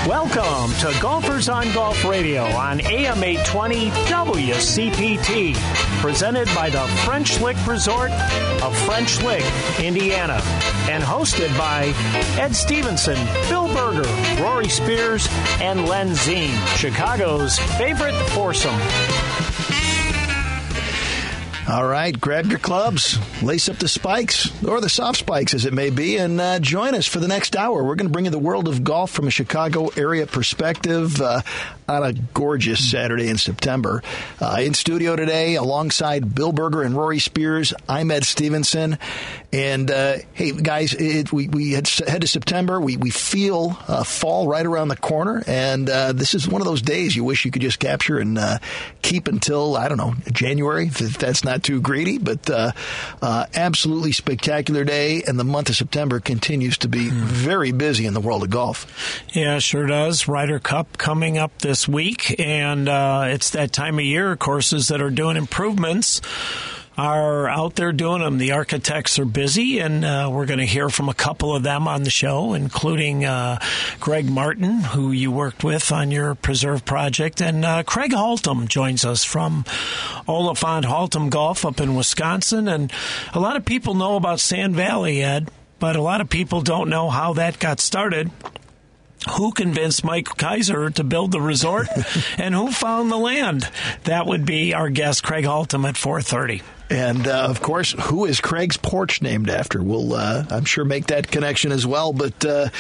Welcome to Golfers on Golf Radio on AM 820 WCPT, presented by the French Lick Resort of French Lick, Indiana, and hosted by Ed Stevenson, Bill Berger, Rory Spears, and Len Zine, Chicago's favorite foursome. All right, grab your clubs, lace up the spikes, or the soft spikes as it may be, and join us for the next hour. We're going to bring you the world of golf from a Chicago area perspective on a gorgeous Saturday in September. In studio today, alongside Bill Berger and Rory Spears, I'm Ed Stevenson. And, hey, guys, we head to September. We feel fall right around the corner, and this is one of those days you wish you could just capture and keep until, I don't know, January, if that's not too greedy, but absolutely spectacular day, and the month of September continues to be very busy in the world of golf. Yeah, sure does. Ryder Cup coming up this week, and it's that time of year. Courses that are doing improvements are out there doing them. The architects are busy, and we're going to hear from a couple of them on the show, including Greg Martin, who you worked with on your Preserve project, and Craig Haltom joins us from Oliphant Haltom Golf up in Wisconsin. And a lot of people know about Sand Valley, Ed, but a lot of people don't know how that got started. Who convinced Mike Kaiser to build the resort, and who found the land? That would be our guest, Craig Haltom, at 4:30. And, of course, who is Craig's porch named after? We'll, I'm sure, make that connection as well. But,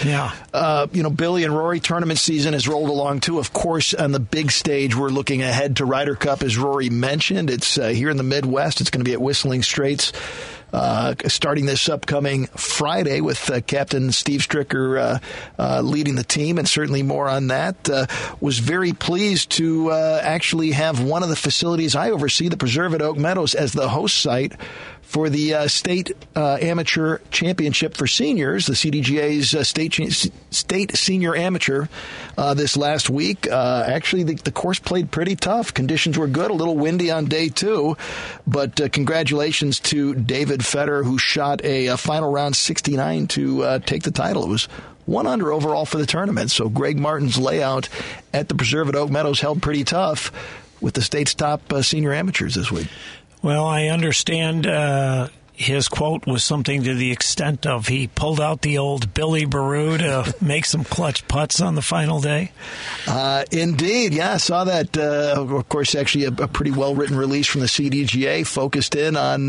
Billy and Rory, tournament season has rolled along, too. Of course, on the big stage, we're looking ahead to Ryder Cup, as Rory mentioned. It's here in the Midwest. It's going to be at Whistling Straits. Starting this upcoming Friday with Captain Steve Stricker leading the team, and certainly more on that. Was very pleased to actually have one of the facilities I oversee, the Preserve at Oak Meadows, as the host site for the State Amateur Championship for Seniors, the CDGA's State Senior Amateur this last week. Actually, the course played pretty tough. Conditions were good, a little windy on day two, but congratulations to David Fetter, who shot a final round 69 to take the title. It was 1 under overall for the tournament, so Greg Martin's layout at the Preserve at Oak Meadows held pretty tough with the state's top senior amateurs this week. Well, I understand his quote was something to the extent of he pulled out the old Billy Baru to make some clutch putts on the final day. Indeed, yeah, I saw that. Of course, actually a pretty well-written release from the CDGA focused in on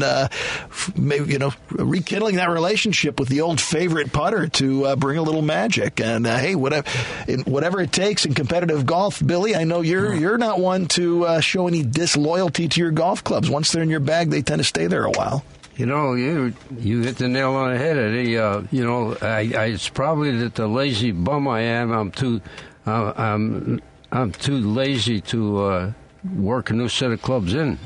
rekindling that relationship with the old favorite putter to bring a little magic. And hey, whatever it takes in competitive golf, Billy, I know you're not one to show any disloyalty to your golf clubs. Once they're in your bag, they tend to stay there a while. You know, you hit the nail on the head, Eddie. It's probably that the lazy bum I am. I'm too lazy to work a new set of clubs in.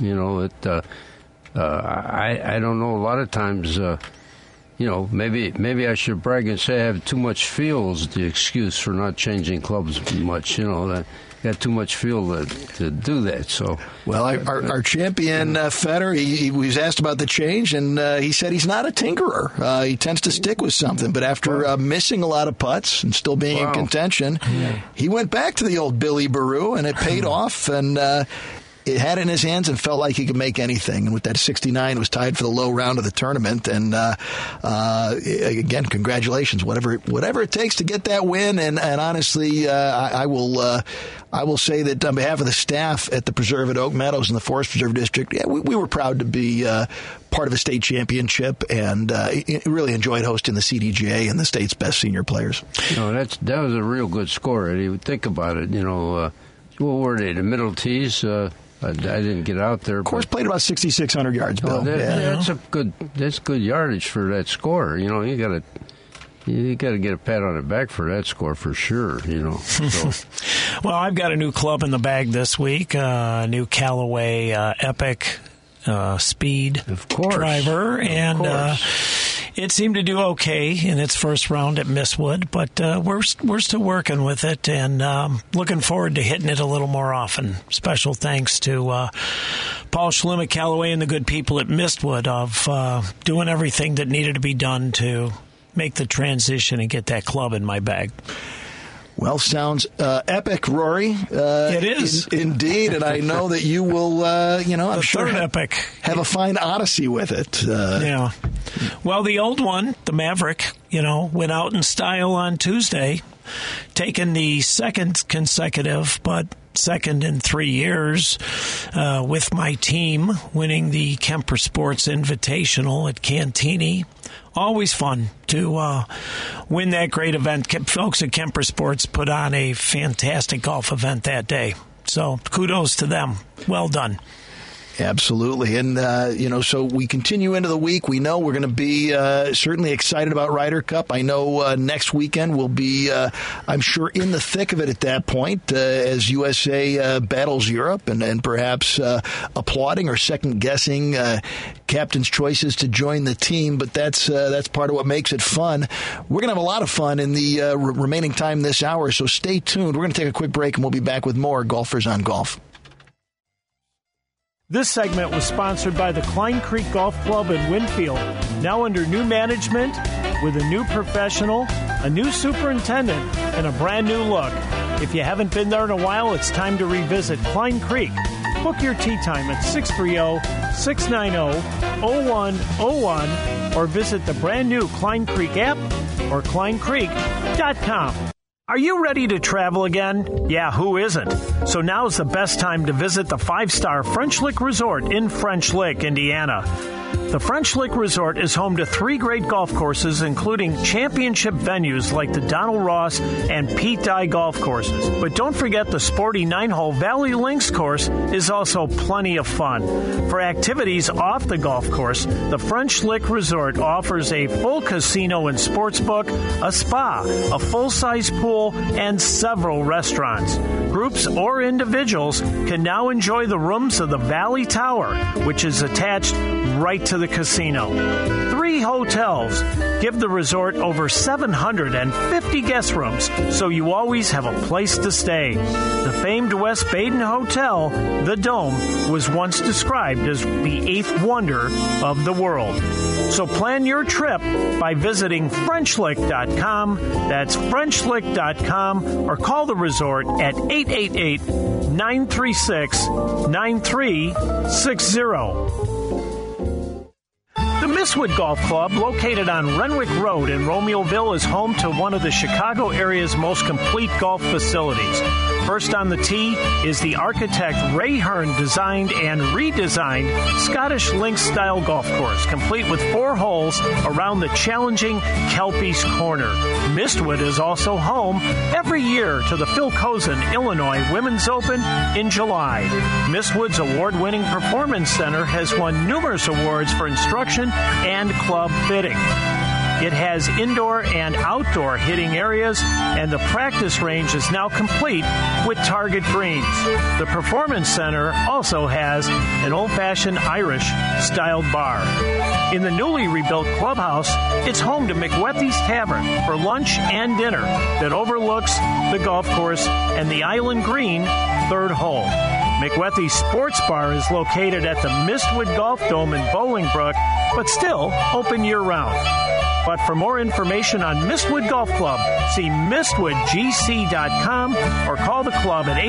I don't know. A lot of times, maybe I should brag and say I have too much feel is the excuse for not changing clubs much. Got too much feel to do that. So, well, our champion Fetter, he was asked about the change, and he said he's not a tinkerer. He tends to stick with something, but after missing a lot of putts and still being in contention, he went back to the old Billy Baru, and it paid off. And it had it in his hands and felt like he could make anything. And with that 69, it was tied for the low round of the tournament. And again, congratulations, whatever it takes to get that win. And honestly, I will say that on behalf of the staff at the Preserve at Oak Meadows in the Forest Preserve District, we were proud to be part of a state championship, and really enjoyed hosting the CDGA and the state's best senior players. That was a real good score, Eddie. Think about it. What were they? The middle tees. I didn't get out there. Of course, played about 6,600 yards, Bill. That's good yardage for that score. You got to get a pat on the back for that score for sure. So. Well, I've got a new club in the bag this week. New Callaway Epic Speed driver, and it seemed to do okay in its first round at Mistwood, but we're still working with it and looking forward to hitting it a little more often. Special thanks to Paul Schlim at Callaway and the good people at Mistwood of doing everything that needed to be done to make the transition and get that club in my bag. Well, sounds epic, Rory. It is. Indeed, and I know that you will, I'm sure epic. Have a fine odyssey with it. Yeah. Well, the old one, the Maverick, went out in style on Tuesday, taking the second in 3 years with my team, winning the Kemper Sports Invitational at Cantini. Always fun to win that great event. Folks at Kemper Sports put on a fantastic golf event that day. So kudos to them. Well done. Absolutely. And, so we continue into the week. We know we're going to be certainly excited about Ryder Cup. I know next weekend we'll be, I'm sure, in the thick of it at that point as USA battles Europe and perhaps applauding or second-guessing captain's choices to join the team. But that's part of what makes it fun. We're going to have a lot of fun in the remaining time this hour, so stay tuned. We're going to take a quick break, and we'll be back with more Golfers on Golf. This segment was sponsored by the Klein Creek Golf Club in Winfield, now under new management with a new professional, a new superintendent, and a brand new look. If you haven't been there in a while, it's time to revisit Klein Creek. Book your tee time at 630-690-0101 or visit the brand new Klein Creek app or kleincreek.com. Are you ready to travel again? Yeah, who isn't? So now's the best time to visit the 5-star French Lick Resort in French Lick, Indiana. The French Lick Resort is home to 3 great golf courses, including championship venues like the Donald Ross and Pete Dye golf courses. But don't forget the sporty 9-hole Valley Links course is also plenty of fun. For activities off the golf course, the French Lick Resort offers a full casino and sports book, a spa, a full-size pool, and several restaurants. Groups or individuals can now enjoy the rooms of the Valley Tower, which is attached right to the casino. 3 hotels give the resort over 750 guest rooms, so you always have a place to stay. The famed West Baden Hotel, the Dome, was once described as the 8th wonder of the world. So plan your trip by visiting FrenchLick.com. That's FrenchLick.com, or call the resort at 888-936-9360. The Mistwood Golf Club, located on Renwick Road in Romeoville, is home to one of the Chicago area's most complete golf facilities. First on the tee is the architect Ray Hearn designed and redesigned Scottish Links-style golf course, complete with 4 holes around the challenging Kelpies Corner. Mistwood is also home every year to the Phil Cozen Illinois Women's Open in July. Mistwood's award-winning Performance Center has won numerous awards for instruction and club fitting. It has indoor and outdoor hitting areas, and the practice range is now complete with target greens. The Performance Center also has an old-fashioned Irish-styled bar. In the newly rebuilt clubhouse, it's home to McWethy's Tavern for lunch and dinner that overlooks the golf course and the Island Green 3rd hole. McWethy's Sports Bar is located at the Mistwood Golf Dome in Bolingbrook, but still open year-round. But for more information on Mistwood Golf Club, see mistwoodgc.com or call the club at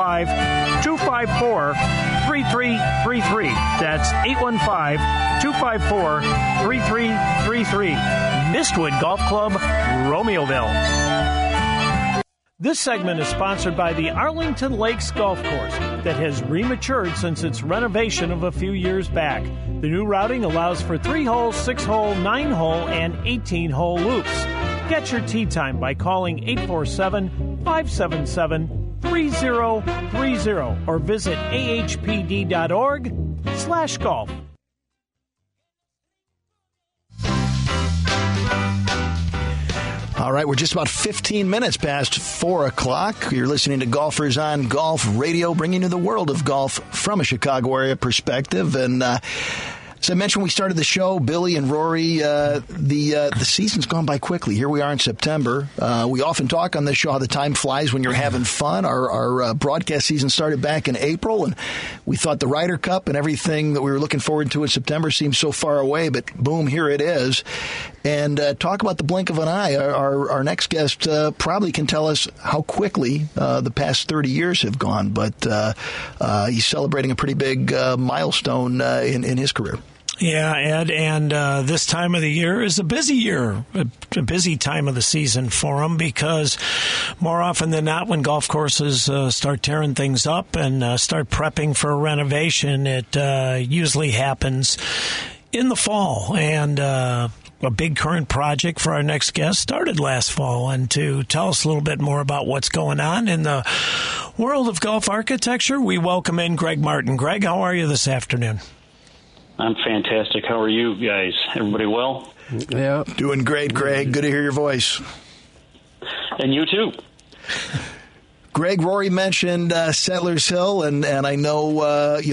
815-254-3333. That's 815-254-3333. Mistwood Golf Club, Romeoville. This segment is sponsored by the Arlington Lakes Golf Course that has rematured since its renovation of a few years back. The new routing allows for 3-hole, 6-hole, 9-hole, and 18-hole loops. Get your tee time by calling 847-577-3030 or visit ahpd.org/golf. All right, we're just about 15 minutes past 4 o'clock. You're listening to Golfers on Golf Radio, bringing you the world of golf from a Chicago area perspective. And As I mentioned when we started the show, Billy and Rory, the season's gone by quickly. Here we are in September. We often talk on this show how the time flies when you're having fun. Our broadcast season started back in April, and we thought the Ryder Cup and everything that we were looking forward to in September seemed so far away, but boom, here it is. And talk about the blink of an eye. Our next guest probably can tell us how quickly the past 30 years have gone, but he's celebrating a pretty big milestone in his career. Yeah, Ed, and this time of the year is a busy year, a busy time of the season for them, because more often than not, when golf courses start tearing things up and start prepping for a renovation, it usually happens in the fall. And a big current project for our next guest started last fall. And to tell us a little bit more about what's going on in the world of golf architecture, we welcome in Greg Martin. Greg, how are you this afternoon? I'm fantastic. How are you guys? Everybody well? Yeah. Doing great, Greg. Good to hear your voice. And you too. Greg, Rory mentioned Settlers Hill, and I know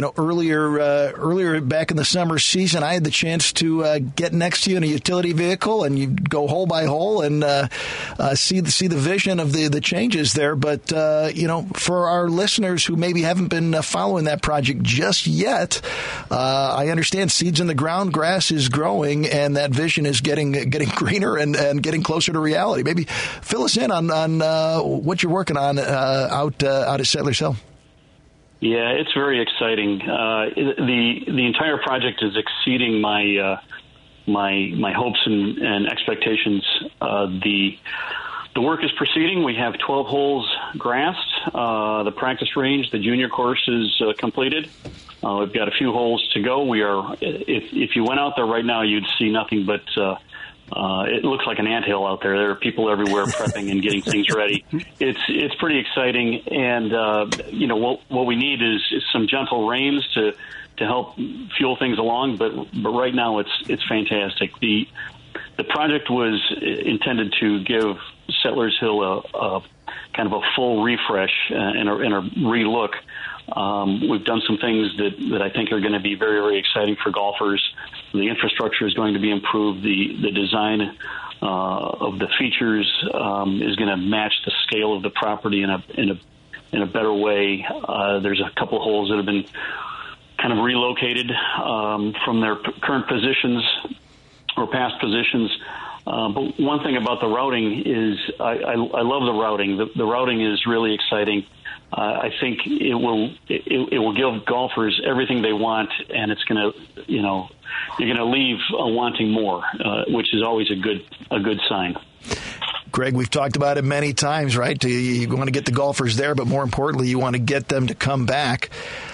earlier back in the summer season, I had the chance to get next to you in a utility vehicle, and you go hole by hole and see the vision of the changes there. But for our listeners who maybe haven't been following that project just yet, I understand seeds in the ground, grass is growing, and that vision is getting greener and getting closer to reality. Maybe fill us in on what you're working on out at Settlers Hill. Yeah, it's very exciting. The entire project is exceeding my hopes and expectations. The work is proceeding. We have 12 holes grassed. The practice range, the junior course, is completed. We've got a few holes to go. We are. If you went out there right now, you'd see nothing but. It looks like an anthill out there. There are people everywhere prepping and getting things ready. It's pretty exciting, and what we need is some gentle rains to help fuel things along. But right now it's fantastic. The project was intended to give Settlers Hill a kind of a full refresh and a relook. We've done some things that I think are going to be very, very exciting for golfers. The infrastructure is going to be improved. The design of the features is going to match the scale of the property in a better way. There's a couple of holes that have been kind of relocated from their current positions or past positions. But one thing about the routing is I love the routing. The routing is really exciting. I think it will give golfers everything they want, and it's going to, you're going to leave wanting more, which is always a good sign. Greg, we've talked about it many times, right? You want to get the golfers there, but more importantly, you want to get them to come back.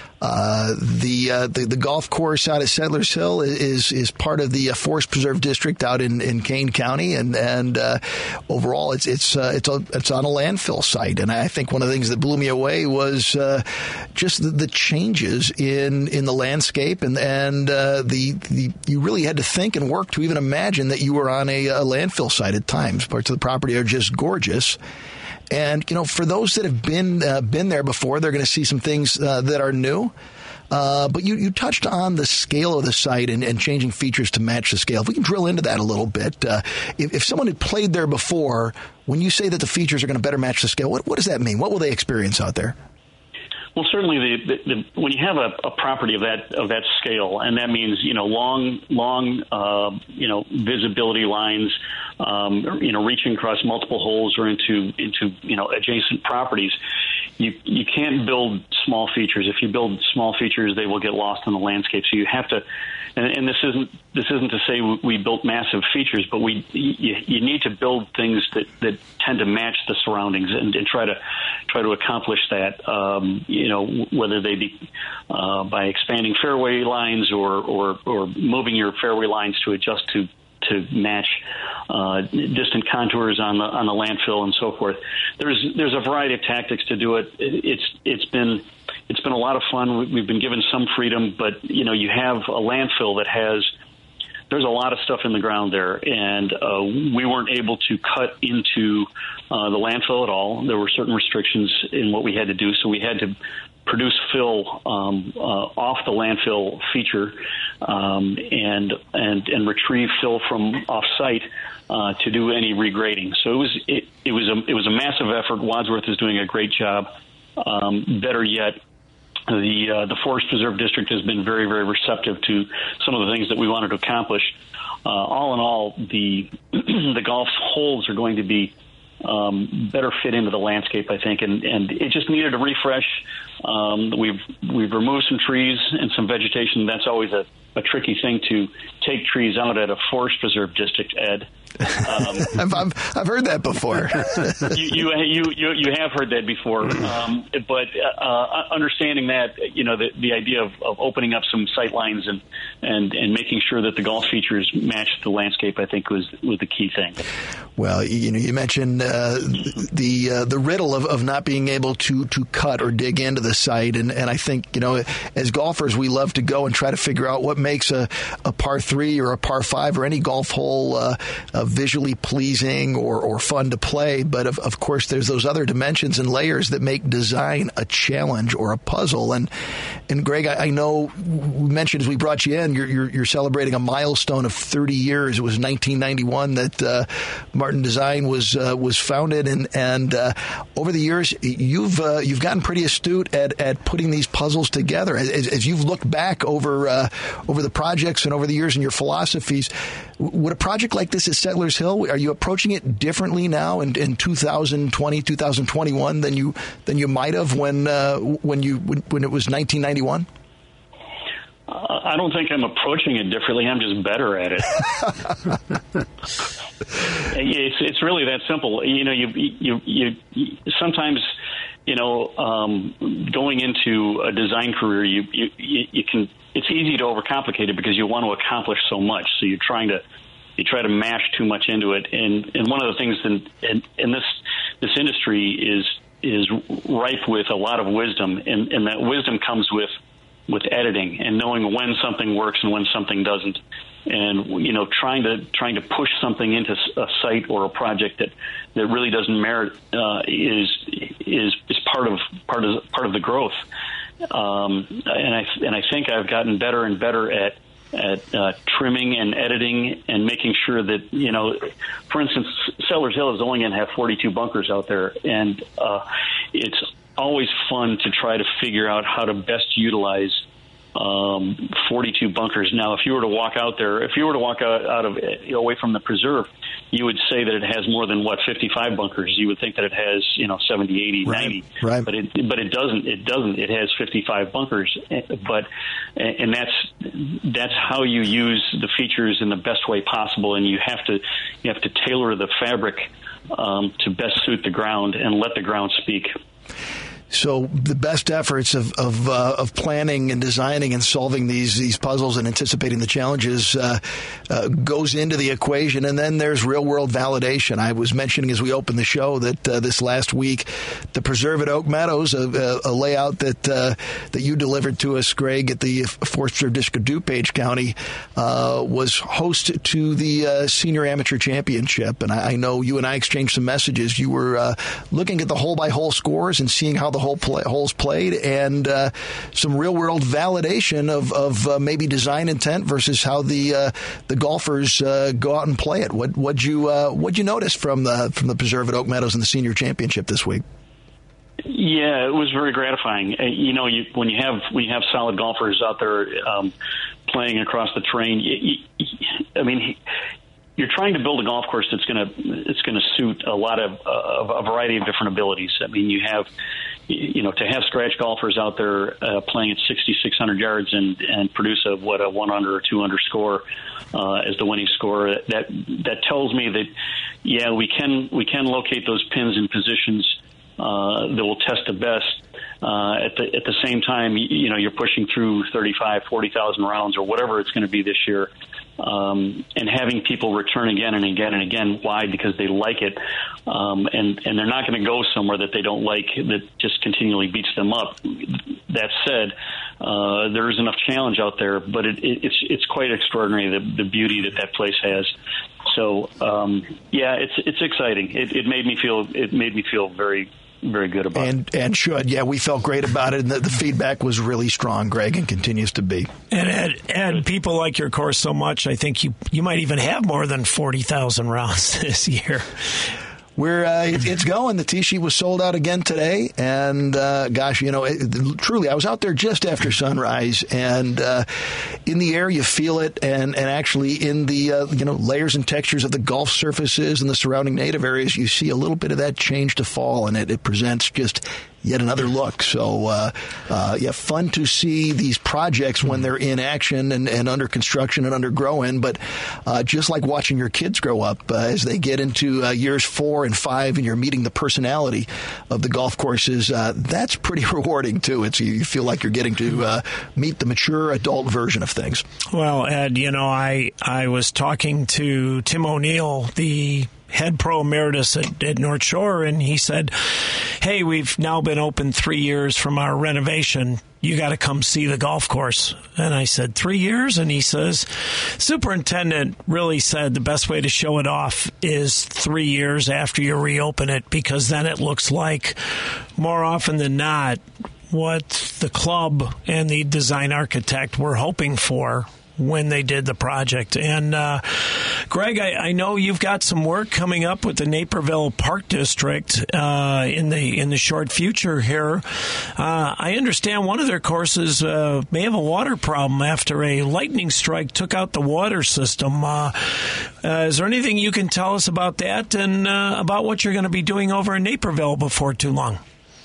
The golf course out at Settlers Hill is part of the Forest Preserve District out in Kane County, and overall it's on a landfill site. And I think one of the things that blew me away was just the changes in the landscape, and you really had to think and work to even imagine that you were on a landfill site at times. Parts of the property are just gorgeous. And, for those that have been there before, they're going to see some things that are new. But you touched on the scale of the site and changing features to match the scale. If we can drill into that a little bit, if someone had played there before, when you say that the features are going to better match the scale, what does that mean? What will they experience out there? Well, certainly when you have a property of that scale, and that means long visibility lines, reaching across multiple holes or into adjacent properties, you can't build small features. If you build small features, they will get lost in the landscape. So you have to, and this isn't to say we built massive features, but you need to build things that tend to match the surroundings and try to accomplish that. Whether they be by expanding fairway lines or moving your fairway lines to adjust to match distant contours on the landfill and so forth. There's a variety of tactics to do it. It's been a lot of fun. We've been given some freedom, but you have a landfill that there's a lot of stuff in the ground there, and we weren't able to cut into the landfill at all. There were certain restrictions in what we had to do, so we had to produce fill off the landfill feature and retrieve fill from off-site to do any regrading. So it was a massive effort. Wadsworth is doing a great job. Better yet, the Forest Preserve District has been very, very receptive to some of the things that we wanted to accomplish. All in all, the golf holes are going to be better fit into the landscape, I think, and it just needed a refresh. We've removed some trees and some vegetation. That's always a tricky thing to take trees out at a Forest Preserve District, Ed. I've heard that before. you have heard that before, but understanding that, the idea of opening up some sight lines and making sure that the golf features match the landscape, I think was the key thing. Well, you mentioned the riddle of not being able to cut or dig into the site, and I think as golfers we love to go and try to figure out what makes a par 3 or a par 5 or any golf hole visually pleasing or fun to play. But of course, there's those other dimensions and layers that make design a challenge or a puzzle. And Greg, I know we mentioned as we brought you in, you're celebrating a milestone of 30 years. It was 1991 that Martin Design was founded, and over the years you've gotten pretty astute at putting these puzzles together. As you've looked back over the projects and over the years and your philosophies, would a project like this at Settlers Hill, are you approaching it differently now in 2020, 2021 than you might have when it was 1991? I don't think I'm approaching it differently. I'm just better at it. It's really that simple. You sometimes, going into a design career, you can. It's easy to overcomplicate it because you want to accomplish so much. So you try to mash too much into it. And one of the things in this industry is ripe with a lot of wisdom, and that wisdom comes with editing and knowing when something works and when something doesn't, and trying to push something into a site or a project that really doesn't merit is part of the growth. And I think I've gotten better and better at trimming and editing and making sure that, for instance, Settlers Hill is only going to have 42 bunkers out there, and it's always fun to try to figure out how to best utilize 42 bunkers. Now, if you were to walk out out of away from the preserve, you would say that it has more than 55 bunkers. You would think that it has 70, 80, 90, right. But it doesn't. It has 55 bunkers. And that's how you use the features in the best way possible. And you have to tailor the fabric to best suit the ground and let the ground speak. So the best efforts of planning and designing and solving these puzzles and anticipating the challenges goes into the equation, and then there's real-world validation. I was mentioning as we opened the show that this last week, the Preserve at Oak Meadows, a layout that you delivered to us, Greg, at the Forest Preserve District of DuPage County, was host to the Senior Amateur Championship. And I know you and I exchanged some messages. You were looking at the hole-by-hole scores and seeing how the holes played, and some real-world validation of maybe design intent versus how the golfers go out and play it. What'd you notice from the Preserve at Oak Meadows and the Senior Championship this week? Yeah, it was very gratifying. When you have solid golfers out there playing across the terrain, you're trying to build a golf course that's going to suit a lot of a variety of different abilities. I mean, you have to have scratch golfers out there playing at 6,600 yards and produce a 1 under or 2 under score as the winning score. That tells me that we can locate those pins in positions that will test the best. At the same time, you're pushing through 40,000 rounds or whatever it's going to be this year. And having people return again and again and again. Why? Because they like it, and they're not going to go somewhere that they don't like, that just continually beats them up. That said, there is enough challenge out there, but it's quite extraordinary, the beauty that place has. So it's exciting. It made me feel very, very good about it. And should. Yeah, we felt great about it, and the feedback was really strong, Greg, and continues to be. And Ed, people like your course so much, I think you might even have more than 40,000 rounds this year. It's going. The tee sheet was sold out again today, and truly, I was out there just after sunrise, and in the air you feel it, and actually in the layers and textures of the golf surfaces and the surrounding native areas, you see a little bit of that change to fall, and it presents just yet another look. So, fun to see these projects when they're in action and under construction and under growing. But just like watching your kids grow up as they get into years 4 and 5, and you're meeting the personality of the golf courses, that's pretty rewarding too. You feel like you're getting to meet the mature adult version of things. Well, Ed, I was talking to Tim O'Neill, the head pro emeritus at North Shore, and he said, hey, we've now been open 3 years from our renovation. You got to come see the golf course. And I said, 3 years? And he says, superintendent really said the best way to show it off is 3 years after you reopen it, because then it looks like, more often than not, what the club and the design architect were hoping for when they did the project. And Greg, I know you've got some work coming up with the Naperville Park District in the short future here. I understand one of their courses may have a water problem after a lightning strike took out the water system. Is there anything you can tell us about that and about what you're going to be doing over in Naperville before too long?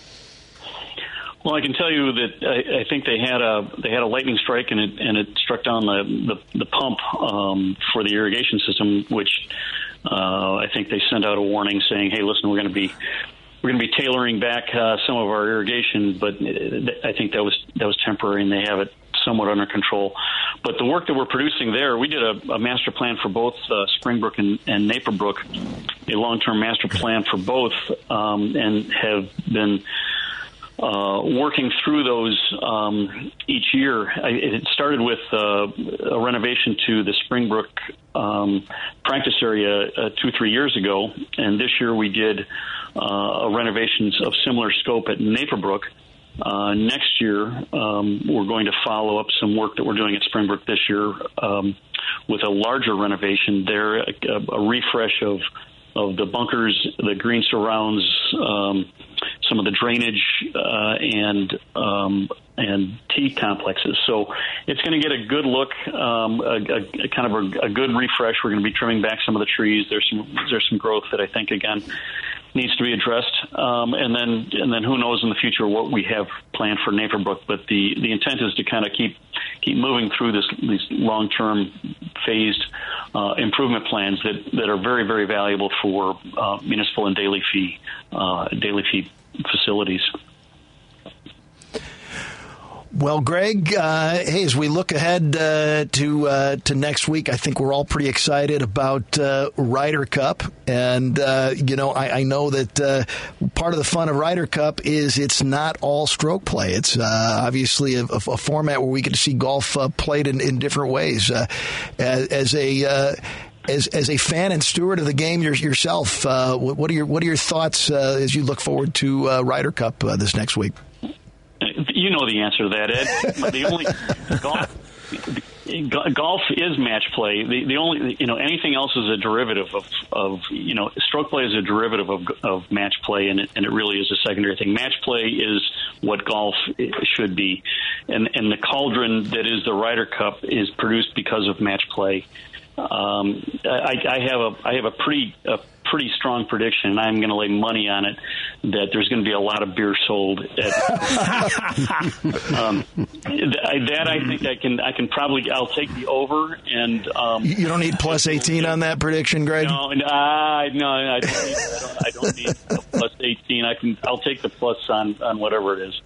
Well, I can tell you that I think they had a lightning strike, and it struck down the pump for the irrigation system, which I think they sent out a warning saying, "Hey, listen, we're going to be tailoring back some of our irrigation," but I think that was temporary, and they have it somewhat under control. But the work that we're producing there, we did a master plan for both Springbrook and Naperbrook, a long-term master plan for both, and have been working through those each year. It started with a renovation to the Springbrook practice area 2-3 years ago, and this year we did renovations of similar scope at Naperbrook. Next year, we're going to follow up some work that we're doing at Springbrook this year with a larger renovation there, a refresh of the bunkers, the green surrounds, some of the drainage and tee complexes. So it's going to get a good look, a good refresh. We're going to be trimming back some of the trees. There's some growth that I think again needs to be addressed. And then who knows in the future what we have planned for Naperbrook. But the intent is to kind of keep moving through these long-term phased improvement plans that are very, very valuable for municipal and daily fee facilities. Well, Greg, hey, as we look ahead to next week, I think we're all pretty excited about Ryder Cup. And, I know that part of the fun of Ryder Cup is it's not all stroke play. It's obviously a format where we get to see golf played in different ways. As a fan and steward of the game yourself, what are your thoughts as you look forward to Ryder Cup this next week? You know the answer to that, Ed. The only golf is match play. The only anything else is a derivative of stroke play is a derivative of match play, and it really is a secondary thing. Match play is what golf should be, and the cauldron that is the Ryder Cup is produced because of match play. I have a pretty strong prediction, and I'm going to lay money on it that there's going to be a lot of beer sold. I think I can probably I'll take the over, and you don't need plus 18 on that prediction, Greg. No, I don't need a plus 18. I'll take the plus on whatever it is.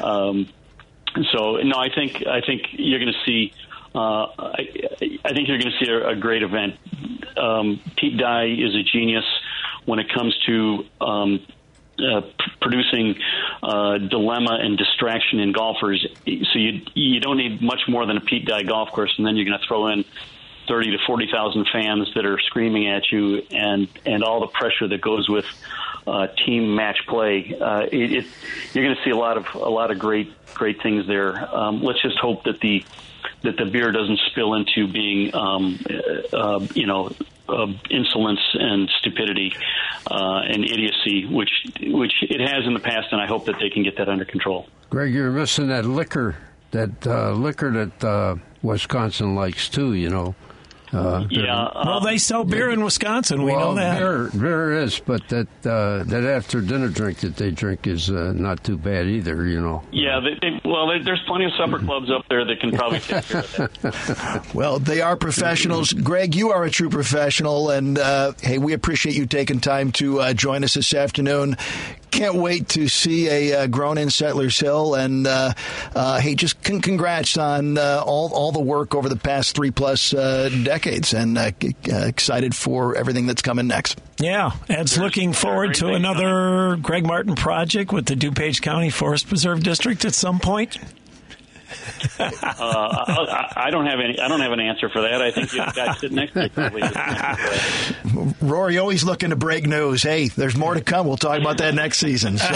So no, I think you're going to see. I think you're going to see a great event. Pete Dye is a genius when it comes to producing dilemma and distraction in golfers. So you don't need much more than a Pete Dye golf course, and then you're going to throw in 30 to 40,000 fans that are screaming at you, and all the pressure that goes with team match play. You're going to see a lot of great things there. Let's just hope that the beer doesn't spill into being insolence and stupidity and idiocy, which it has in the past, and I hope that they can get that under control. Greg, you're missing that liquor that Wisconsin likes too, well, they sell beer in Wisconsin. We know that. Beer is, but that after dinner drink that they drink is not too bad either. Yeah, there's plenty of supper clubs up there that can probably take care of that. Well, they are professionals. Greg, you are a true professional, and hey, we appreciate you taking time to join us this afternoon. Can't wait to see a grown-in Settlers Hill, and hey, just congrats on all the work over the past 3+ decades, and excited for everything that's coming next. Yeah, Ed's looking forward to another Greg Martin project with the DuPage County Forest Preserve District at some point. I don't have an answer for that. I think the guy sitting next to me probably has an answer for that. Rory always looking to break news. Hey, there's more to come. We'll talk about that next season. So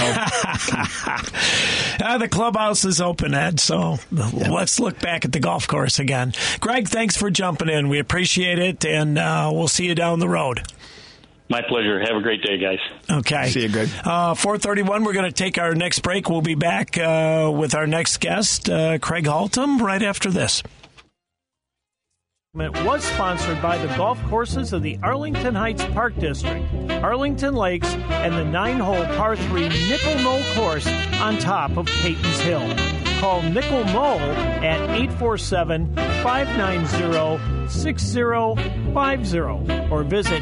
the clubhouse is open, Ed. So let's look back at the golf course again. Greg, thanks for jumping in. We appreciate it, and we'll see you down the road. My pleasure. Have a great day, guys. Okay. See you, Greg. 4:31, we're going to take our next break. We'll be back with our next guest, Craig Haltom, right after this. It was sponsored by the golf courses of the Arlington Heights Park District, Arlington Lakes, and the 9-hole par 3 Nickel Knoll course on top of Peyton's Hill. Call Nickel Knoll at 847-590-6050 or visit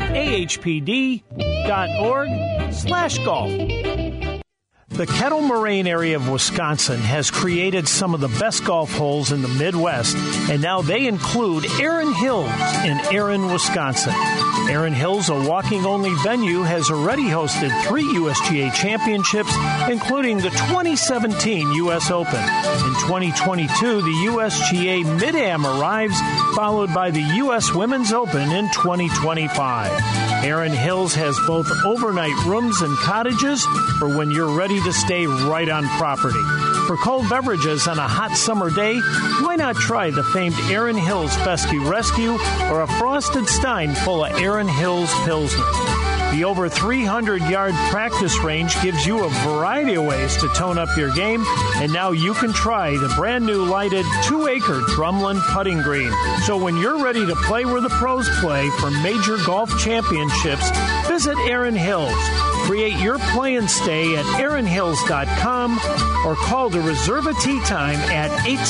ahpd.org/golf. The Kettle Moraine area of Wisconsin has created some of the best golf holes in the Midwest, and now they include Erin Hills in Erin, Wisconsin. Erin Hills, a walking-only venue, has already hosted 3 USGA championships, including the 2017 U.S. Open. In 2022, the USGA Mid-Am arrives, followed by the U.S. Women's Open in 2025. Erin Hills has both overnight rooms and cottages for when you're ready to stay right on property. For cold beverages on a hot summer day, why not try the famed Erin Hills Fescue Rescue or a frosted stein full of Erin Hills Pilsner. The over 300-yard practice range gives you a variety of ways to tone up your game, and now you can try the brand-new lighted 2-acre Drumlin putting green. So when you're ready to play where the pros play for major golf championships, visit Erin Hills. Create your play and stay at erinhills.com or call to reserve a tee time at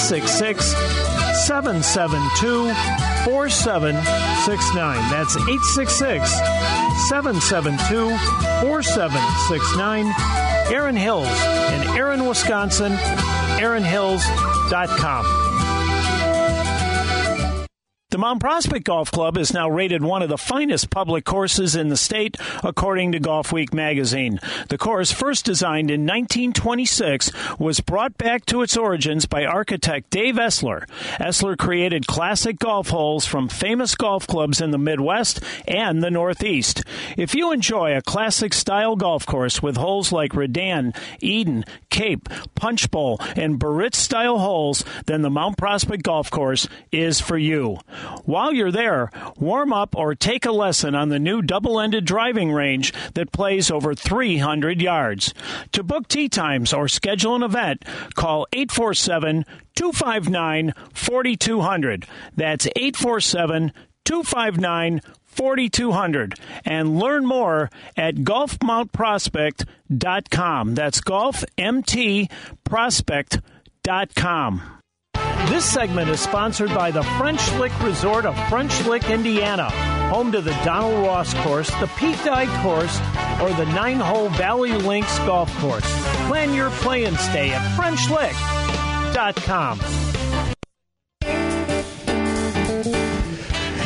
866-772-4769. That's 866-772-4769. Erin Hills in Erin, Wisconsin, erinhills.com. The Mount Prospect Golf Club is now rated one of the finest public courses in the state, according to Golf Week magazine. The course, first designed in 1926, was brought back to its origins by architect Dave Essler. Essler created classic golf holes from famous golf clubs in the Midwest and the Northeast. If you enjoy a classic-style golf course with holes like Redan, Eden, Cape, Punch Bowl, and Barritz-style holes, then the Mount Prospect Golf Course is for you. While you're there, warm up or take a lesson on the new double-ended driving range that plays over 300 yards. To book tee times or schedule an event, call 847-259-4200. That's 847-259-4200. And learn more at golfmountprospect.com. That's golfmtprospect.com. This segment is sponsored by the French Lick Resort of French Lick, Indiana, home to the Donald Ross course, the Pete Dye course, or the 9-hole Valley Links golf course. Plan your play and stay at FrenchLick.com.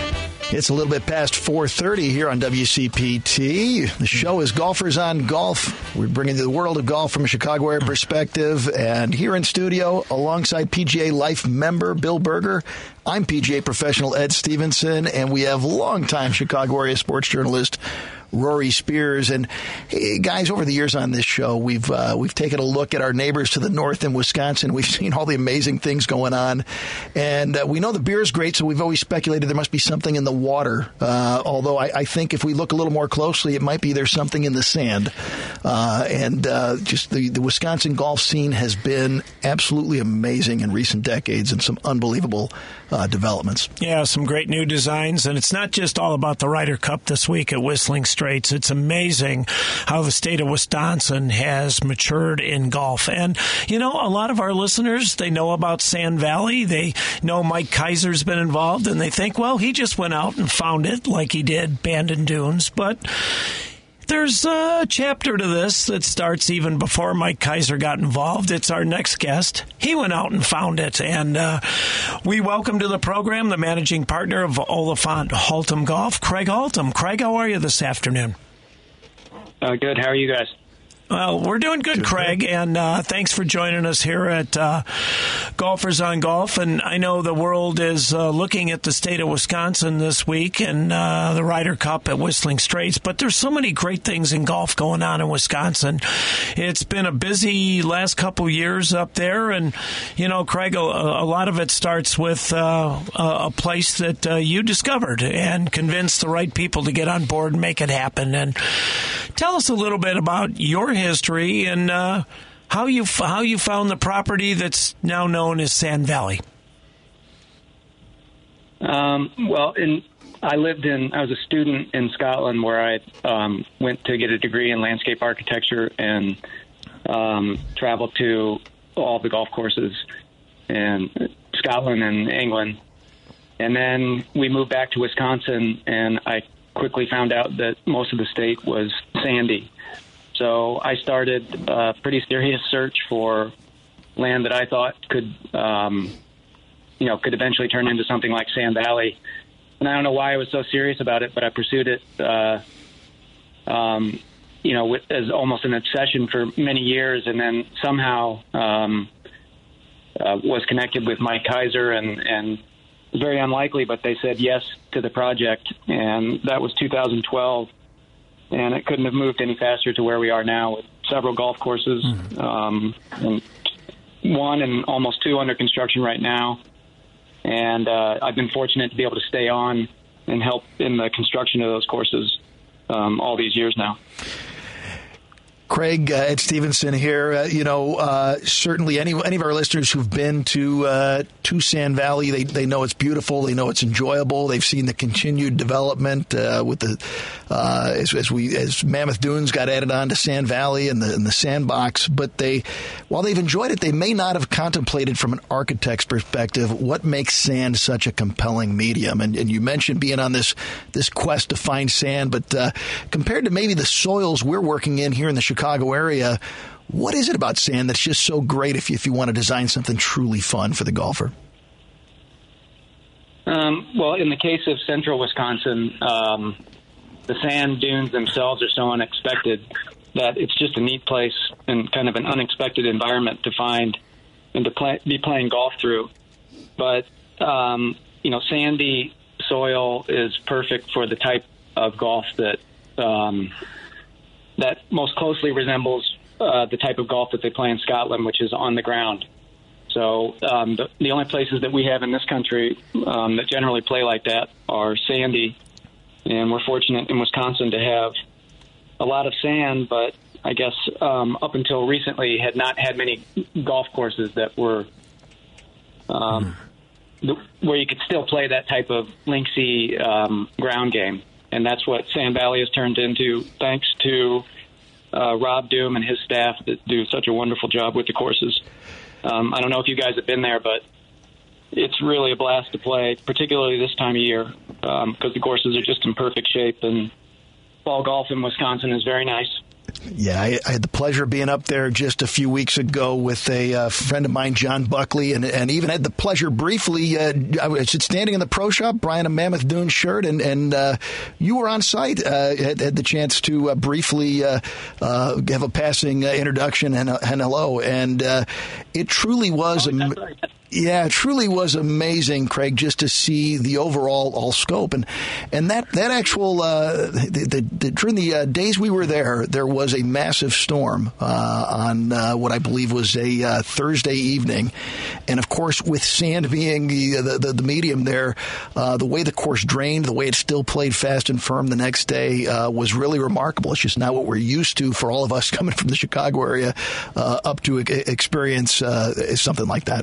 It's a little bit past 4:30 here on WCPT. The show is Golfers on Golf. We're bringing you the world of golf from a Chicago area perspective. And here in studio, alongside PGA Life member Bill Berger, I'm PGA professional Ed Stevenson, and we have longtime Chicago area sports journalist Rory Spears. And hey, guys, over the years on this show, we've taken a look at our neighbors to the north in Wisconsin. We've seen all the amazing things going on, and we know the beer is great, so we've always speculated there must be something in the water. Although I think if we look a little more closely, it might be there's something in the sand. Just the Wisconsin golf scene has been absolutely amazing in recent decades, and some unbelievable developments. Yeah, some great new designs, and it's not just all about the Ryder Cup this week at Whistling Straits. It's amazing how the state of Wisconsin has matured in golf. And, you know, a lot of our listeners, they know about Sand Valley. They know Mike Kaiser's been involved, and they think, well, he just went out and found it like he did Bandon Dunes. But there's a chapter to this that starts even before Mike Kaiser got involved. It's our next guest. He went out and found it. And we welcome to the program the managing partner of Oliphant Haltom Golf, Craig Haltom. Craig, how are you this afternoon? Good. How are you guys? Well, we're doing good, Craig, and thanks for joining us here at Golfers on Golf. And I know the world is looking at the state of Wisconsin this week and the Ryder Cup at Whistling Straits, but there's so many great things in golf going on in Wisconsin. It's been a busy last couple years up there, and, you know, Craig, a lot of it starts with a place that you discovered and convinced the right people to get on board and make it happen. And tell us a little bit about your history and how you found the property that's now known as Sand Valley. I was a student in Scotland where I went to get a degree in landscape architecture and traveled to all the golf courses in Scotland and England. And then we moved back to Wisconsin, and I quickly found out that most of the state was sandy. So I started a pretty serious search for land that I thought could eventually turn into something like Sand Valley. And I don't know why I was so serious about it, but I pursued it, as almost an obsession for many years, and then somehow was connected with Mike Kaiser, and very unlikely, but they said yes to the project, and that was 2012. And it couldn't have moved any faster to where we are now, with several golf courses, and one and almost two under construction right now. And I've been fortunate to be able to stay on and help in the construction of those courses all these years now. Craig, Ed Stevenson here. Certainly any of our listeners who've been to Sand Valley, they know it's beautiful. They know it's enjoyable. They've seen the continued development with the as Mammoth Dunes got added on to Sand Valley and the sandbox. But while they've enjoyed it, they may not have contemplated from an architect's perspective what makes sand such a compelling medium. And you mentioned being on this quest to find sand, but compared to maybe the soils we're working in here in the Chicago area, what is it about sand that's just so great if you want to design something truly fun for the golfer? Well, in the case of central Wisconsin, the sand dunes themselves are so unexpected that it's just a neat place and kind of an unexpected environment to find and to be playing golf through. But, sandy soil is perfect for the type of golf that most closely resembles the type of golf that they play in Scotland, which is on the ground. So the only places that we have in this country that generally play like that are sandy, and we're fortunate in Wisconsin to have a lot of sand, but I guess up until recently had not had many golf courses that were where you could still play that type of linksy ground game. And that's what Sand Valley has turned into, thanks to Rob Doom and his staff that do such a wonderful job with the courses. I don't know if you guys have been there, but it's really a blast to play, particularly this time of year, because the courses are just in perfect shape, and fall golf in Wisconsin is very nice. Yeah, I had the pleasure of being up there just a few weeks ago with a friend of mine, John Buckley, and even had the pleasure briefly. I was standing in the pro shop, Brian a Mammoth Dunes shirt, and you were on site. Had the chance to briefly have a passing introduction and hello, and it truly was. Yeah, it truly was amazing, Craig, just to see the overall scope, and that actual during the days we were there was a massive storm on what I believe was a Thursday evening, and of course with sand being the medium there, the way the course drained, the way it still played fast and firm the next day was really remarkable. It's just not what we're used to for all of us coming from the Chicago area up to experience something like that.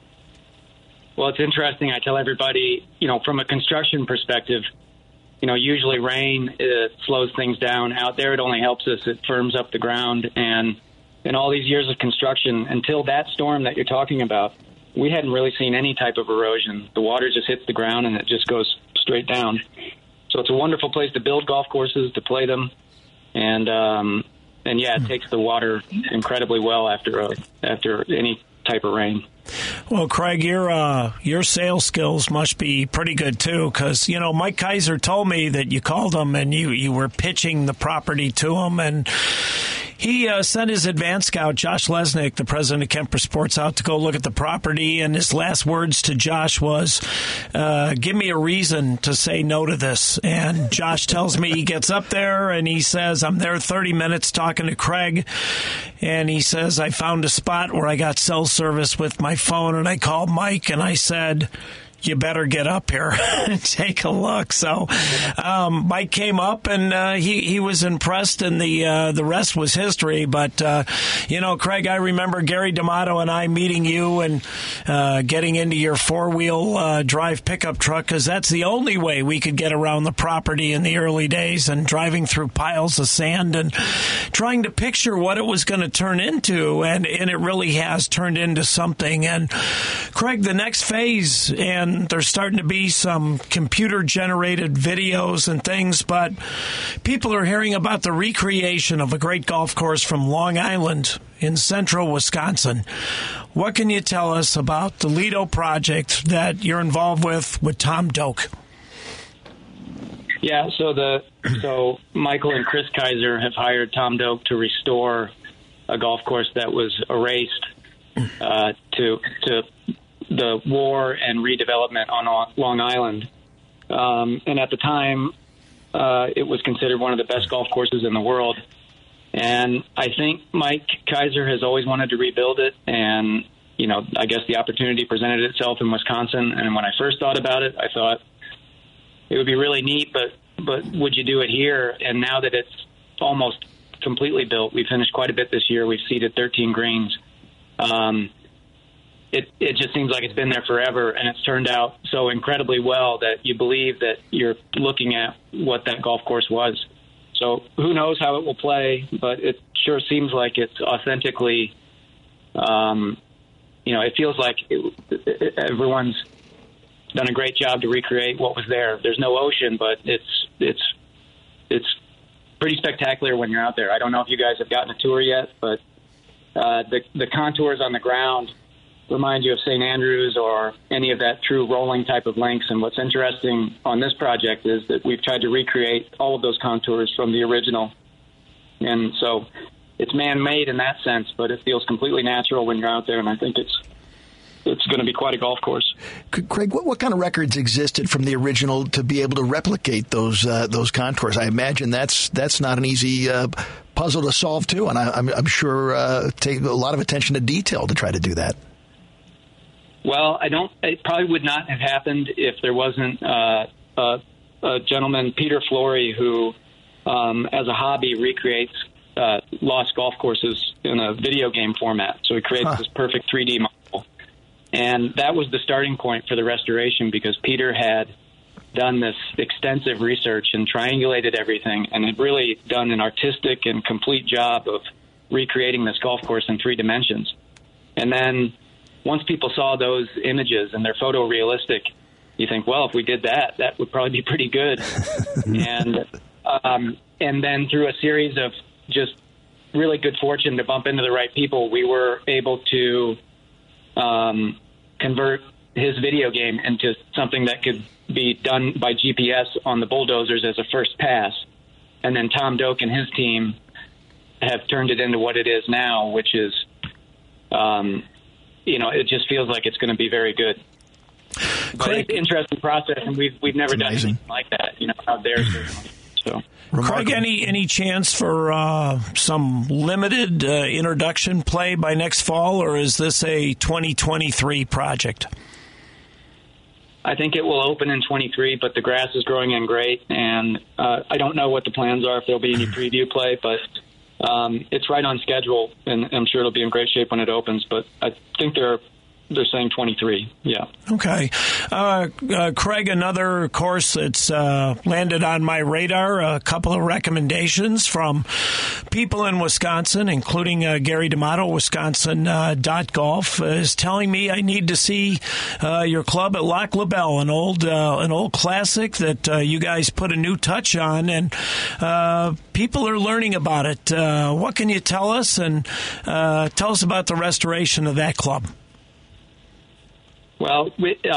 Well, it's interesting. I tell everybody, from a construction perspective, usually rain slows things down. Out there, it only helps us. It firms up the ground. And in all these years of construction, until that storm that you're talking about, we hadn't really seen any type of erosion. The water just hits the ground and it just goes straight down. So it's a wonderful place to build golf courses, to play them. And yeah, it takes the water incredibly well after any type of rain. Well, Craig, your sales skills must be pretty good, too, because, Mike Kaiser told me that you called him and you were pitching the property to him, and he sent his advance scout, Josh Lesnick, the president of Kemper Sports, out to go look at the property, and his last words to Josh was, give me a reason to say no to this. And Josh tells me he gets up there and he says, I'm there 30 minutes talking to Craig, and he says, I found a spot where I got cell service with my phone, and I called Mike and I said, you better get up here and take a look. So Mike came up and he was impressed, and the rest was history. But, Craig, I remember Gary D'Amato and I meeting you and getting into your four-wheel drive pickup truck, because that's the only way we could get around the property in the early days, and driving through piles of sand and trying to picture what it was going to turn into. And it really has turned into something. And, Craig, the next phase, and there's starting to be some computer-generated videos and things, but people are hearing about the recreation of a great golf course from Long Island in central Wisconsin. What can you tell us about the Lido project that you're involved with Tom Doak? Yeah, so Michael and Chris Kaiser have hired Tom Doak to restore a golf course that was erased to the war and redevelopment on Long Island. And at the time, it was considered one of the best golf courses in the world. And I think Mike Kaiser has always wanted to rebuild it. And, I guess the opportunity presented itself in Wisconsin. And when I first thought about it, I thought it would be really neat, but would you do it here? And now that it's almost completely built, we finished quite a bit this year. We've seeded 13 greens. It just seems like it's been there forever, and it's turned out so incredibly well that you believe that you're looking at what that golf course was. So who knows how it will play, but it sure seems like it's authentically, it feels like everyone's done a great job to recreate what was there. There's no ocean, but it's pretty spectacular when you're out there. I don't know if you guys have gotten a tour yet, but the contours on the ground remind you of St. Andrews or any of that true rolling type of links. And what's interesting on this project is that we've tried to recreate all of those contours from the original. And so it's man-made in that sense, but it feels completely natural when you're out there, and I think it's going to be quite a golf course. Craig, what kind of records existed from the original to be able to replicate those contours? I imagine that's not an easy puzzle to solve, too, and I'm sure take a lot of attention to detail to try to do that. Well, it probably would not have happened if there wasn't a gentleman, Peter Flory, who, as a hobby, recreates lost golf courses in a video game format. So he creates this perfect 3D model. And that was the starting point for the restoration, because Peter had done this extensive research and triangulated everything and had really done an artistic and complete job of recreating this golf course in 3 dimensions. And then once people saw those images and they're photorealistic, you think, well, if we did that, that would probably be pretty good. And then through a series of just really good fortune to bump into the right people. We were able to convert his video game into something that could be done by GPS on the bulldozers as a first pass. And then Tom Doak and his team have turned it into what it is now, which is, it just feels like it's going to be very good. But it's an interesting process, and we've never done anything like that, out there. So. Craig, any chance for some limited introduction play by next fall, or is this a 2023 project? I think it will open in 23, but the grass is growing in great, and I don't know what the plans are, if there'll be any preview play, but it's right on schedule, and I'm sure it'll be in great shape when it opens, but I think they're saying 23, yeah. Okay. Craig, another course that's landed on my radar, a couple of recommendations from people in Wisconsin, including Gary D'Amato, Wisconsin.golf, is telling me I need to see your club at Lac La Belle, an old classic that you guys put a new touch on, and people are learning about it. What can you tell us, and tell us about the restoration of that club? Well,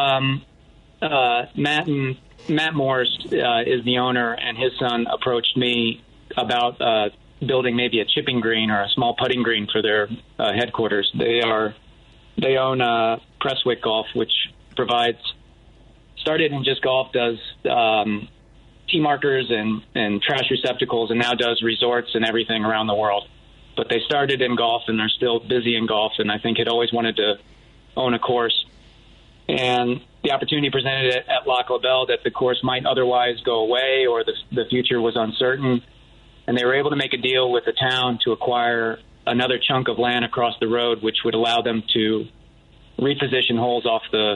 Matt Morris is the owner, and his son approached me about building maybe a chipping green or a small putting green for their headquarters. They own Presswick Golf, which started in just golf, does tee markers and trash receptacles, and now does resorts and everything around the world. But they started in golf, and they're still busy in golf, and I think had always wanted to own a course. And the opportunity presented at Lac La Belle that the course might otherwise go away, or the future was uncertain. And they were able to make a deal with the town to acquire another chunk of land across the road, which would allow them to reposition holes off the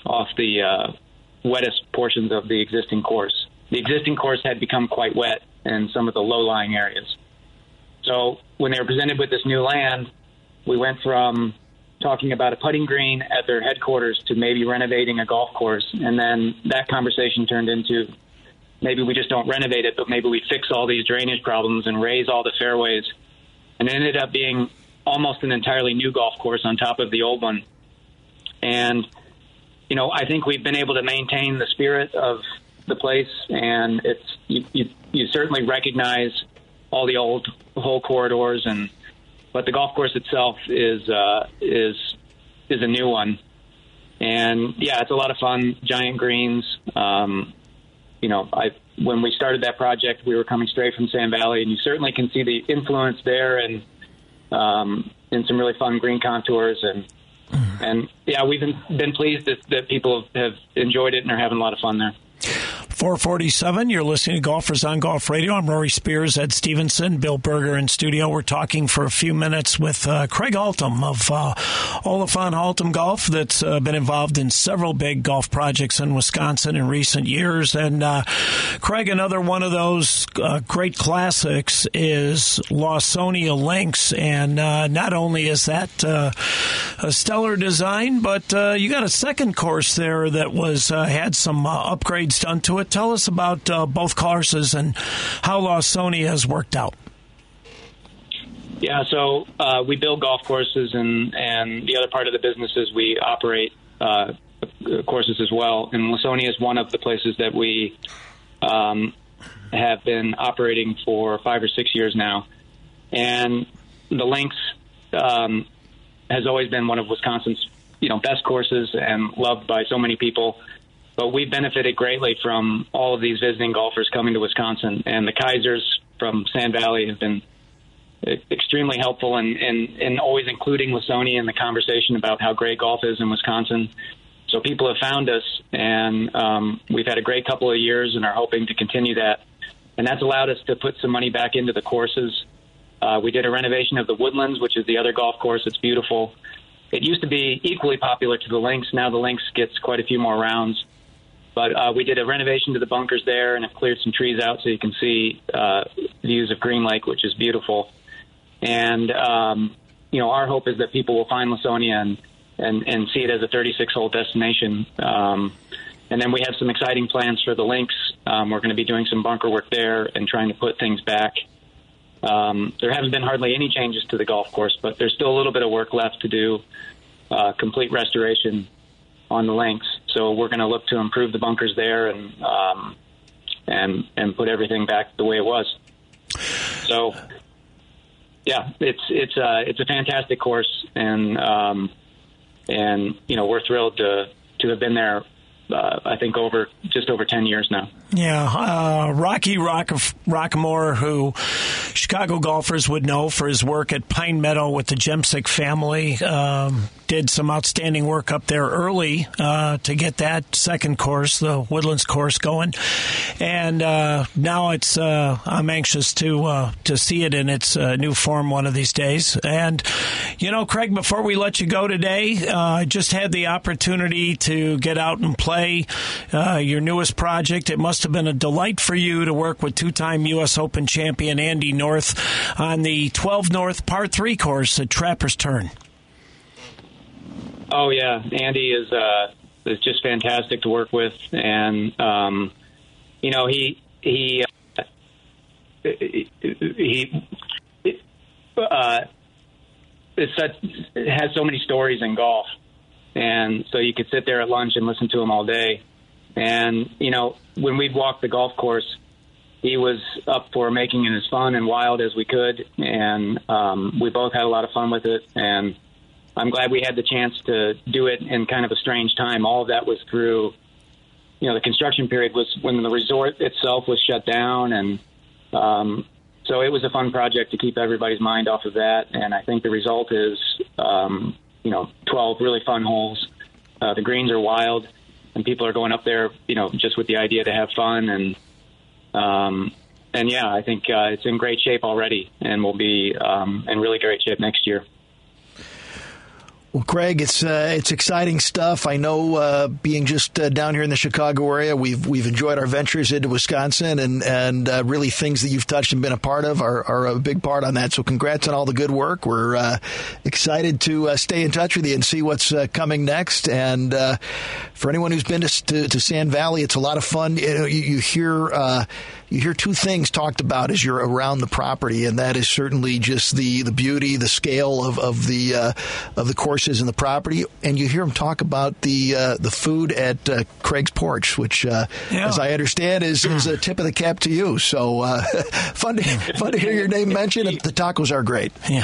wettest portions of the existing course. The existing course had become quite wet in some of the low-lying areas. So when they were presented with this new land, we went from talking about a putting green at their headquarters to maybe renovating a golf course. And then that conversation turned into maybe we just don't renovate it, but maybe we fix all these drainage problems and raise all the fairways. And it ended up being almost an entirely new golf course on top of the old one. And, I think we've been able to maintain the spirit of the place, and it's you certainly recognize all the old hole corridors, but the golf course itself is a new one. And yeah, it's a lot of fun. Giant greens. When we started that project, we were coming straight from Sand Valley, and you certainly can see the influence there, and in some really fun green contours. And yeah, we've been pleased that people have enjoyed it and are having a lot of fun there. 447, you're listening to Golfers on Golf Radio. I'm Rory Spears, Ed Stevenson, Bill Berger in studio. We're talking for a few minutes with Craig Haltom of Oliphant Haltom Golf, that's been involved in several big golf projects in Wisconsin in recent years. And Craig, another one of those great classics is Lawsonia Links. And not only is that a stellar design, but you got a second course there that was had some upgrades done to it. Tell us about both courses and how Lawsonia has worked out. Yeah, so we build golf courses, and the other part of the business is we operate courses as well. And Lawsonia is one of the places that we have been operating for 5 or 6 years now. And the Links has always been one of Wisconsin's best courses and loved by so many people. But we've benefited greatly from all of these visiting golfers coming to Wisconsin. And the Kaisers from Sand Valley have been extremely helpful in always including Lawsonia in the conversation about how great golf is in Wisconsin. So people have found us, and we've had a great couple of years and are hoping to continue that. And that's allowed us to put some money back into the courses. We did a renovation of the Woodlands, which is the other golf course. It's beautiful. It used to be equally popular to the Links. Now the Links gets quite a few more rounds. But we did a renovation to the bunkers there, and have cleared some trees out so you can see views of Green Lake, which is beautiful. And, our hope is that people will find Lawsonia and see it as a 36-hole destination. And then we have some exciting plans for the Links. We're going to be doing some bunker work there and trying to put things back There haven't been hardly any changes to the golf course, but there's still a little bit of work left to do, complete restoration on the links. So we're going to look to improve the bunkers there and put everything back the way it was. So, yeah, it's a fantastic course, and we're thrilled to have been there. I think just over 10 years now. Yeah, Rocky Rockmore, who Chicago golfers would know for his work at Pine Meadow with the Jemsick family, did some outstanding work up there early to get that second course, the Woodlands course, going. And now it's I'm anxious to see it in its new form one of these days. And, Craig, before we let you go today, I just had the opportunity to get out and play your newest project. It must have been a delight for you to work with two-time U.S. Open champion Andy North on the 12 North Par 3 course at Trapper's Turn. Oh, yeah. Andy is just fantastic to work with. And, he has so many stories in golf. And so you could sit there at lunch and listen to him all day. And, when we'd walk the golf course, he was up for making it as fun and wild as we could. And we both had a lot of fun with it. And I'm glad we had the chance to do it in kind of a strange time. All of that was through, the construction period was when the resort itself was shut down. And so it was a fun project to keep everybody's mind off of that. And I think the result is, 12 really fun holes. The greens are wild, and people are going up there, just with the idea to have fun. And yeah, I think it's in great shape already, and will be in really great shape next year. Well, Craig, it's exciting stuff. I know, being just down here in the Chicago area, we've enjoyed our ventures into Wisconsin, and really things that you've touched and been a part of are a big part on that. So, congrats on all the good work. We're excited to stay in touch with you and see what's coming next. And for anyone who's been to Sand Valley, it's a lot of fun. You hear two things talked about as you're around the property, and that is certainly just the beauty, the scale of the courses and the property, and you hear them talk about the food at Craig's Porch, which, as I understand, is a tip of the cap to you. So fun to hear your name mentioned. The tacos are great. Yeah,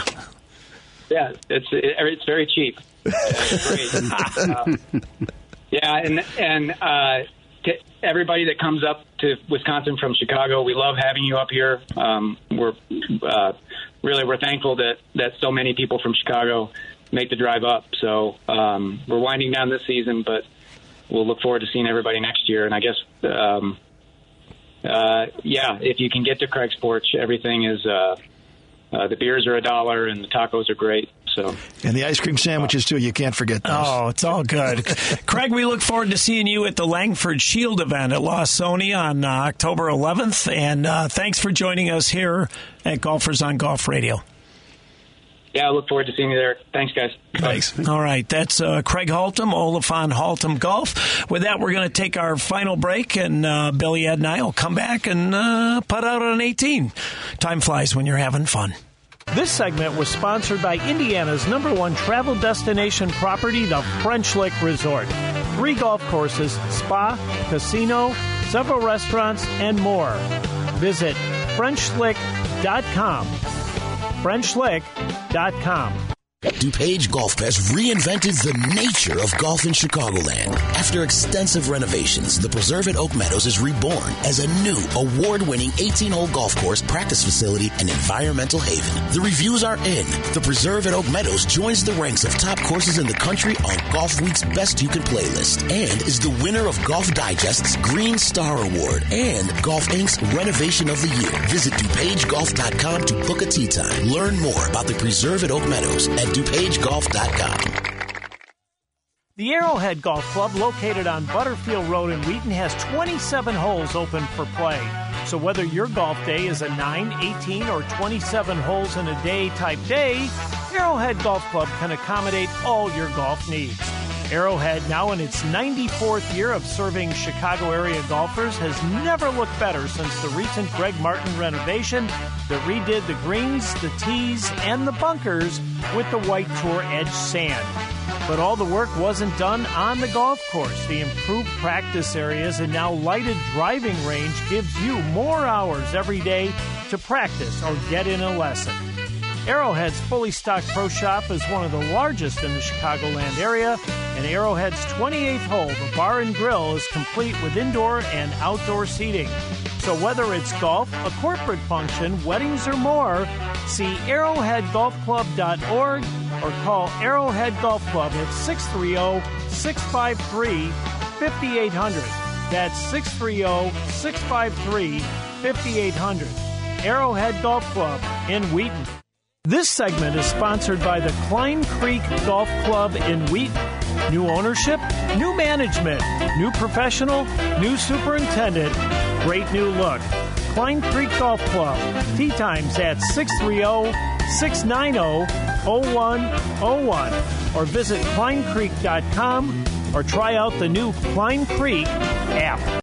it's very cheap. It's great. And to everybody that comes up to Wisconsin from Chicago, we love having you up here. We're thankful that so many people from Chicago make the drive up. So we're winding down this season, but we'll look forward to seeing everybody next year. And I guess, if you can get to Craig's Porch, everything is the beers are $1 and the tacos are great. So, and the ice cream sandwiches, too. You can't forget those. Oh, it's all good. Craig, we look forward to seeing you at the Langford Shield event at Lawsonia on October 11th. And thanks for joining us here at Golfers on Golf Radio. Yeah, I look forward to seeing you there. Thanks, guys. Thanks. All right. That's Craig Haltom, Olafon Haltom Golf. With that, we're going to take our final break, and Billy, Ed, and I will come back and putt out on 18. Time flies when you're having fun. This segment was sponsored by Indiana's #1 travel destination property, the French Lick Resort. 3 golf courses, spa, casino, several restaurants, and more. Visit FrenchLick.com. FrenchLick.com. DuPage Golf Fest reinvented the nature of golf in Chicagoland. After extensive renovations, the Preserve at Oak Meadows is reborn as a new, award-winning 18-hole golf course, practice facility, and environmental haven. The reviews are in. The Preserve at Oak Meadows joins the ranks of top courses in the country on Golf Week's Best You Can Play list, and is the winner of Golf Digest's Green Star Award and Golf Inc.'s Renovation of the Year. Visit DuPageGolf.com to book a tee time. Learn more about the Preserve at Oak Meadows at DuPageGolf.com. The Arrowhead Golf Club, located on Butterfield Road in Wheaton, has 27 holes open for play. So whether your golf day is a 9, 18, or 27 holes in a day type day, Arrowhead Golf Club can accommodate all your golf needs. Arrowhead, now in its 94th year of serving Chicago area golfers, has never looked better since the recent Greg Martin renovation that redid the greens, the tees, and the bunkers with the White Tour Edge sand. But all the work wasn't done on the golf course. The improved practice areas and now lighted driving range gives you more hours every day to practice or get in a lesson. Arrowhead's fully stocked pro shop is one of the largest in the Chicagoland area, and Arrowhead's 28th hole, the bar and grill, is complete with indoor and outdoor seating. So whether it's golf, a corporate function, weddings, or more, see arrowheadgolfclub.org or call Arrowhead Golf Club at 630-653-5800. That's 630-653-5800. Arrowhead Golf Club in Wheaton. This segment is sponsored by the Klein Creek Golf Club in Wheaton. New ownership, new management, new professional, new superintendent, great new look. Klein Creek Golf Club. Tee times at 630-690-0101 or visit KleinCreek.com or try out the new Klein Creek app.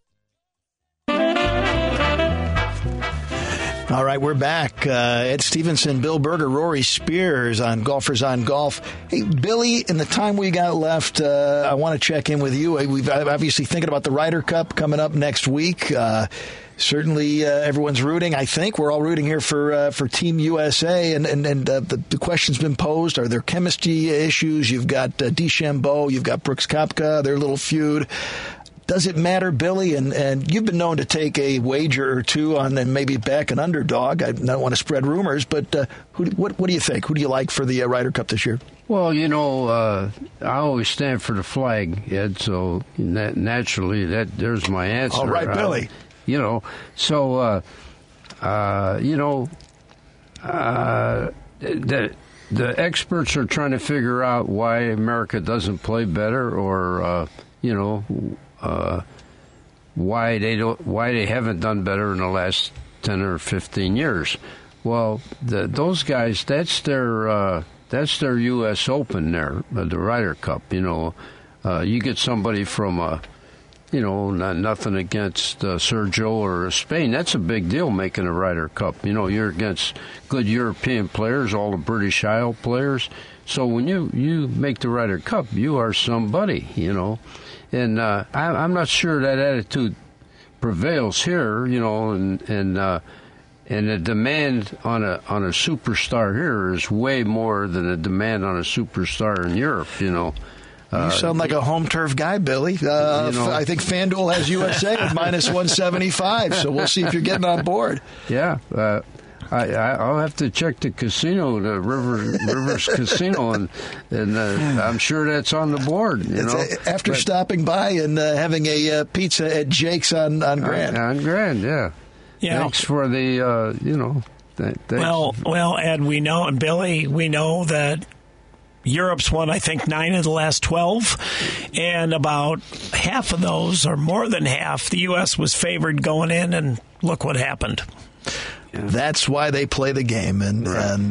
All right, we're back. Ed Stevenson, Bill Berger, Rory Spears on Golfers on Golf. Hey, Billy, in the time we got left, I want to check in with you. We've obviously thinking about the Ryder Cup coming up next week. Certainly, everyone's rooting. I think we're all rooting here for Team USA. And the question's been posed: are there chemistry issues? You've got DeChambeau, you've got Brooks Koepka, their little feud. Does it matter, Billy? And you've been known to take a wager or two on and maybe back an underdog. I don't want to spread rumors, but what do you think? Who do you like for the Ryder Cup this year? Well, I always stand for the flag, Ed, so naturally there's my answer. All right, Billy. The experts are trying to figure out why America doesn't play better, or why they haven't done better in the last 10 or 15 years. Well, those guys, that's their U.S. Open there, the Ryder Cup. You get somebody from nothing against Sergio or Spain. That's a big deal, making a Ryder Cup. You're against good European players, all the British Isle players. So when you make the Ryder Cup, you are somebody, And I'm not sure that attitude prevails here, and the demand on a superstar here is way more than the demand on a superstar in Europe, You sound like a home turf guy, Billy. I think FanDuel has USA at minus 175, so we'll see if you're getting on board. Yeah. I'll have to check the casino, the Rivers Casino, and I'm sure that's on the board. After stopping by and having a pizza at Jake's on Grand. On Grand, yeah. Thanks for the, Well, Ed, we know, and Billy, we know that Europe's won, I think, 9 of the last 12, and about half of those, or more than half, the U.S. was favored going in, and look what happened. Yeah. That's why they play the game, and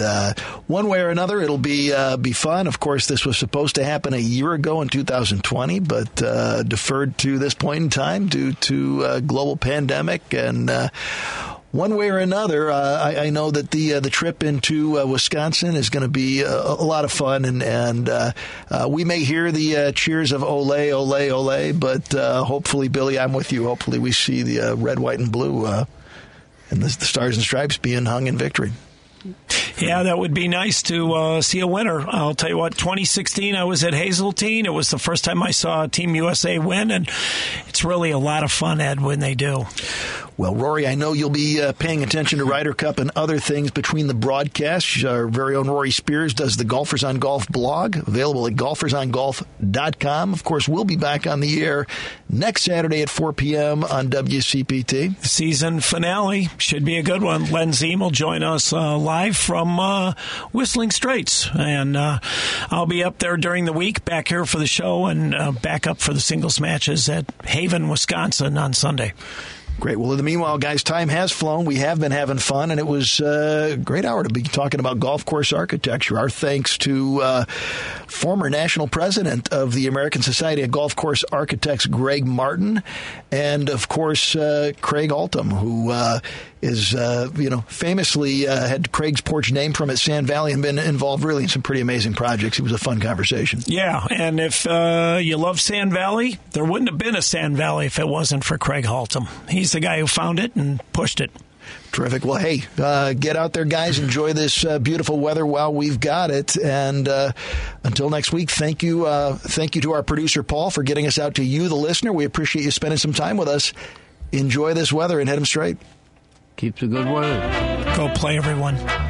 one way or another, it'll be fun. Of course, this was supposed to happen a year ago in 2020, but deferred to this point in time due to global pandemic. And one way or another, I know that the trip into Wisconsin is going to be a lot of fun, and we may hear the cheers of "Ole, Ole, Ole," but hopefully, Billy, I'm with you. Hopefully, we see the red, white, and blue. And the Stars and Stripes being hung in victory. Yeah, that would be nice to see a winner. I'll tell you what, 2016, I was at Hazeltine. It was the first time I saw Team USA win, and it's really a lot of fun, Ed, when they do. Well, Rory, I know you'll be paying attention to Ryder Cup and other things between the broadcasts. Our very own Rory Spears does the Golfers on Golf blog, available at golfersongolf.com. Of course, we'll be back on the air next Saturday at 4 p.m. on WCPT. Season finale should be a good one. Len Ziem will join us live from Whistling Straits, and I'll be up there during the week, back here for the show, and back up for the singles matches at Haven, Wisconsin on Sunday. Great. Well, in the meanwhile, guys, time has flown. We have been having fun, and it was a great hour to be talking about golf course architecture. Our thanks to former national president of the American Society of Golf Course Architects, Greg Martin, and, of course, Craig Altham, who is, famously had Craig's Porch named from it, Sand Valley, and been involved really in some pretty amazing projects. It was a fun conversation. Yeah, and if you love Sand Valley, there wouldn't have been a Sand Valley if it wasn't for Craig Altham. He's the guy who found it and pushed it. Terrific. Well, hey, get out there, guys. Enjoy this beautiful weather while we've got it. And until next week, thank you to our producer, Paul, for getting us out to you, the listener. We appreciate you spending some time with us. Enjoy this weather and hit them straight. Keep the good weather. Go play, everyone.